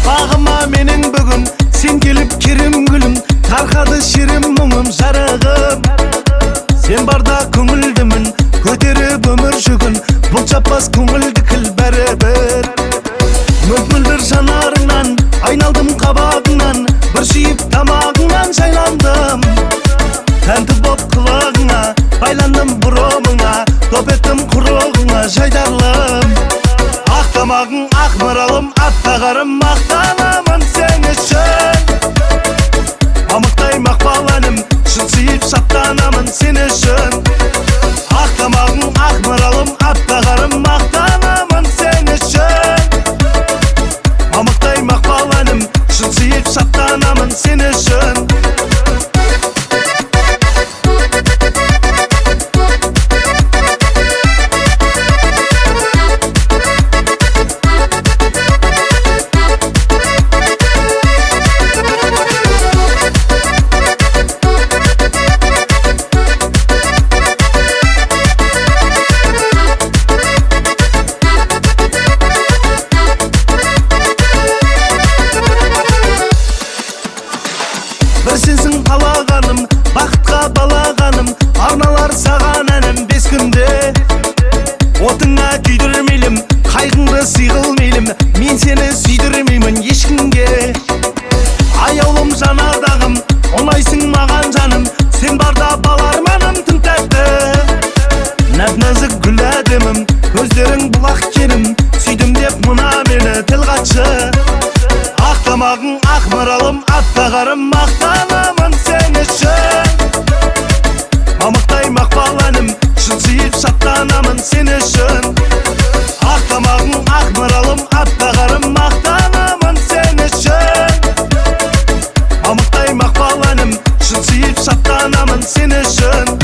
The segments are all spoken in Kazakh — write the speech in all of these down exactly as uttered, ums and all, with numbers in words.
Бағыма менің бүгін сен келіп керім гүлім, тарқады шерім мұңым жарығым. Сен барда көңілдімін, көтеріп өмір жүгін, бұл чаппас көңілді кіл бәрібір. Мөлт-мөлдір жанарыңнан айналдым қабағыңнан, бір сүйіп тамағыңнан жайландым. Тәнті боп құлағыңа байландым бұрымыңа, топ еттім құрығыңа жайдарлым. Ақ тамағың ақ маралым, аттағарым мақтанамын сен үшін. Амықтай мақпал әнім, шын сүйіп шаттанамын сен үшін. Ақ тамағың ақ маралым, аттағарым мақтанамын сен үшін. Амықтай мақпал әнім, шын сүйіп шаттанамын сен үшін. Бір сенсің қалағаным, бақытқа балағаным, арналар саған әнім бес күнде. Отыңа күйдірмейлім, қайғыңды сыйғылмейлім, мен сені сүйдірмеймін ешкімге. Аяулым жанардағым, ұнайсың маған жаным, сен барда бал арманым тым тәтті. Нәп-нәзік гүл әдемім, көздерің бұлақ керім, сүйдім деп мына мені тіл қатшы. Ақ тамағың ақ маралым, аттағарым мақтанамын сен үшін. Амықтай мақпал әнім, шын сүйіп шаттанамын сен үшін. Ақ тамағың ақ маралым, аттағарым мақтанамын сен үшін. Амықтай мақпал әнім, шын сүйіп шаттанамын сен үшін.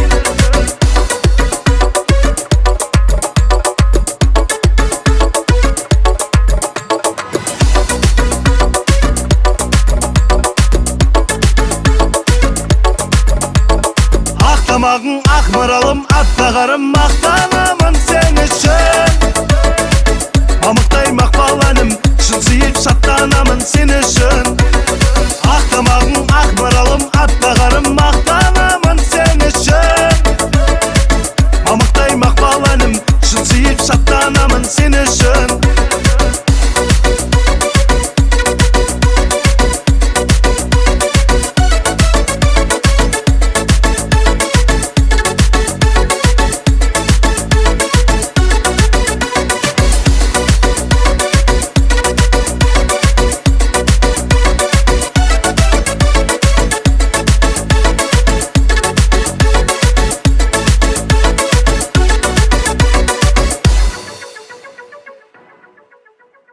Тамағың ақ маралым, аттағарым мақтанамын сен үшін. Амықтай мақпал әнім, шын сүйіп шаттанамын сен үшін. Ақ тамағың ақ маралым, аттағарым мақтанамын